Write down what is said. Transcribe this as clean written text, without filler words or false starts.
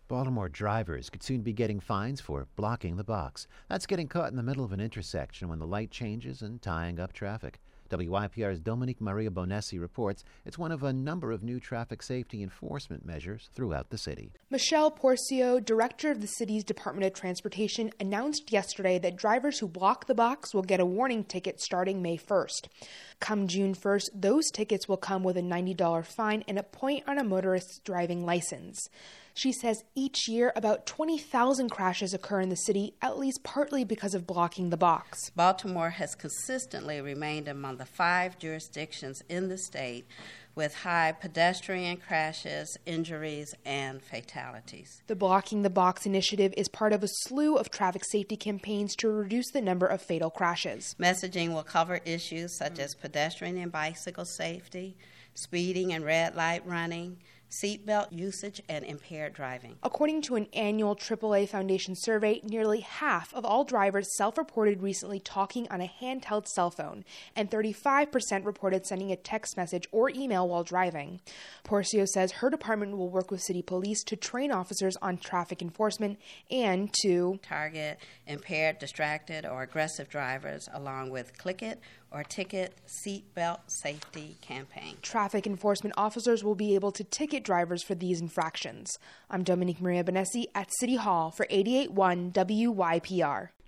Baltimore drivers could soon be getting fines for blocking the box. That's getting caught in the middle of an intersection when the light changes and tying up traffic. WYPR's Dominique Maria Bonessi reports it's one of a number of new traffic safety enforcement measures throughout the city. Michelle Porcio, director of the city's Department of Transportation, announced yesterday that drivers who block the box will get a warning ticket starting May 1st. Come June 1st, those tickets will come with a $90 fine and a point on a motorist's driving license. She says each year about 20,000 crashes occur in the city, at least partly because of blocking the box. Baltimore has consistently remained among the 5 jurisdictions in the state with high pedestrian crashes, injuries, and fatalities. The Blocking the Box initiative is part of a slew of traffic safety campaigns to reduce the number of fatal crashes. Messaging will cover issues such as pedestrian and bicycle safety, speeding and red light running, seatbelt usage, and impaired driving. According to an annual AAA Foundation survey, nearly half of all drivers self-reported recently talking on a handheld cell phone, and 35% reported sending a text message or email while driving. Porcio says her department will work with city police to train officers on traffic enforcement and to target impaired, distracted, or aggressive drivers, along with Click It or Ticket seatbelt safety campaign. Traffic enforcement officers will be able to ticket drivers for these infractions. I'm Dominique Maria Bonessi at City Hall for 88.1 WYPR.